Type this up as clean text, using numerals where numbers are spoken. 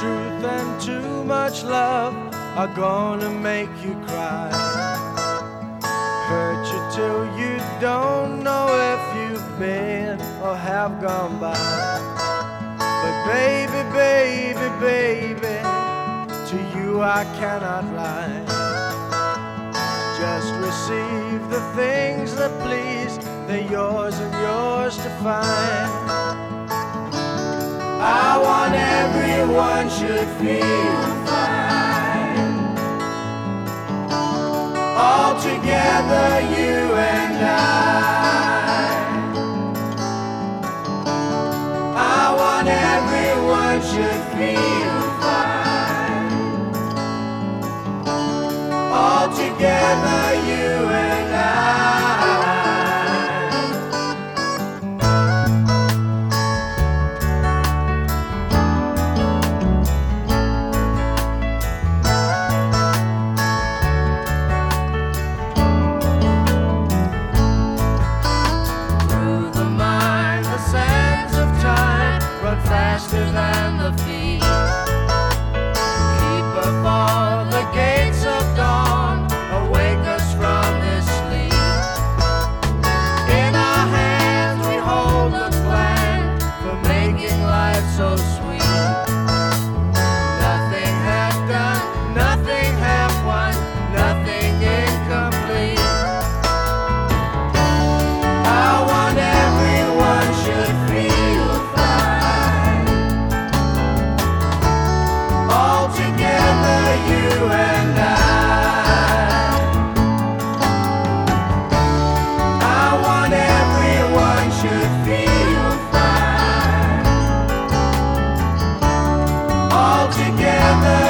truth and too much love are gonna make you cry. Hurt you till you don't know if you've been or have gone by. But baby, baby, baby, to you I cannot lie. Just receive the things that please, they're yours and yours to find. I want everyone should feel fine. All together, you and I want everyone should feel fine. All together, you and I. Faster than the feet, keep up all the gates of dawn, awake us from this sleep. In our hands we hold the plan for making life so sweet. Nothing half done, nothing half won, nothing incomplete. I want everyone should feel together, you and I want everyone should feel fine. All together.